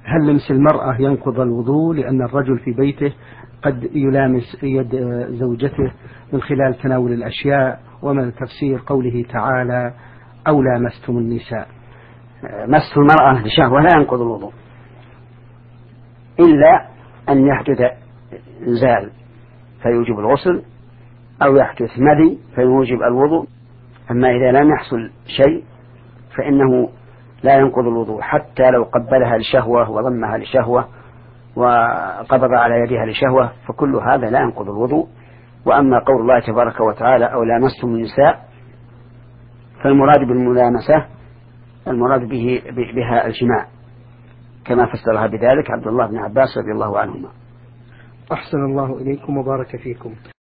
هل لمس المرأة ينقض الوضوء لأن الرجل في بيته قد يلامس يد زوجته من خلال تناول الأشياء؟ وما تفسير قوله تعالى أو لامستم النساء؟ مس المرأة لشهوة لا ينقض الوضوء إلا أن يحدث إنزال فيوجب الغسل أو يحدث مذي فيوجب الوضوء. أما إذا لم يحصل شيء فإنه لا ينقض الوضوء حتى لو قبلها لشهوة وضمها لشهوة وقبض على يدها لشهوة، فكل هذا لا ينقض الوضوء. وأما قول الله تبارك وتعالى أو لامستم النساء فالمراد بالملامسة المراد بها الجماع كما فسرها بذلك عبد الله بن عباس رضي الله عنهما. أحسن الله إليكم وبارك فيكم.